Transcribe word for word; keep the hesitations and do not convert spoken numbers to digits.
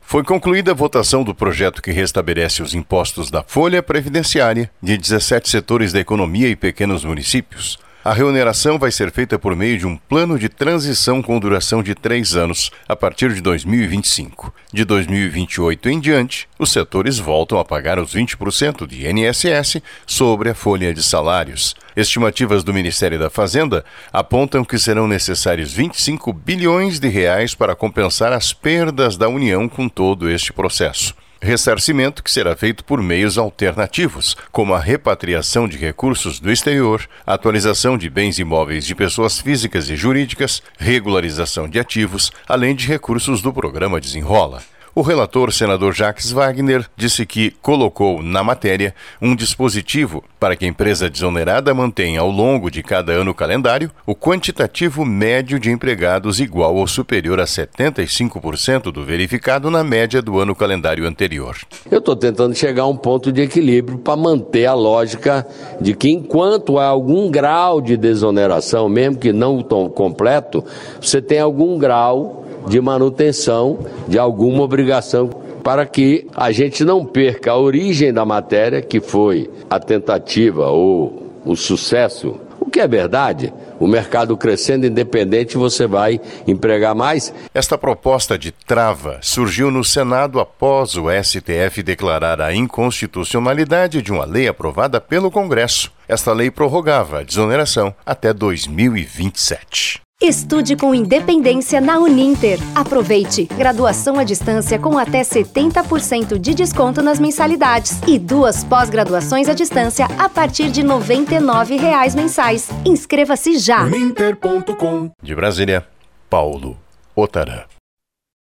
Foi concluída a votação do projeto que restabelece os impostos da folha previdenciária de dezessete setores da economia e pequenos municípios. A reoneração vai ser feita por meio de um plano de transição com duração de três anos, a partir de dois mil e vinte e cinco. De dois mil e vinte e oito em diante, os setores voltam a pagar os vinte por cento de I N S S sobre a folha de salários. Estimativas do Ministério da Fazenda apontam que serão necessários vinte e cinco bilhões de reais para compensar as perdas da União com todo este processo. Ressarcimento que será feito por meios alternativos, como a repatriação de recursos do exterior, atualização de bens imóveis de pessoas físicas e jurídicas, regularização de ativos, além de recursos do programa Desenrola. O relator, senador Jacques Wagner, disse que colocou na matéria um dispositivo para que a empresa desonerada mantenha ao longo de cada ano calendário o quantitativo médio de empregados igual ou superior a setenta e cinco por cento do verificado na média do ano calendário anterior. Eu estou tentando chegar a um ponto de equilíbrio para manter a lógica de que enquanto há algum grau de desoneração, mesmo que não tão completo, você tem algum grau de manutenção de alguma obrigação para que a gente não perca a origem da matéria, que foi a tentativa ou o sucesso. O que é verdade, o mercado crescendo independente, você vai empregar mais. Esta proposta de trava surgiu no Senado após o S T F declarar a inconstitucionalidade de uma lei aprovada pelo Congresso. Esta lei prorrogava a desoneração até dois mil e vinte e sete. Estude com independência na Uninter. Aproveite! Graduação à distância com até setenta por cento de desconto nas mensalidades e duas pós-graduações à distância a partir de noventa e nove reais mensais. Inscreva-se já! Uninter ponto com. De Brasília, Paulo Otarã.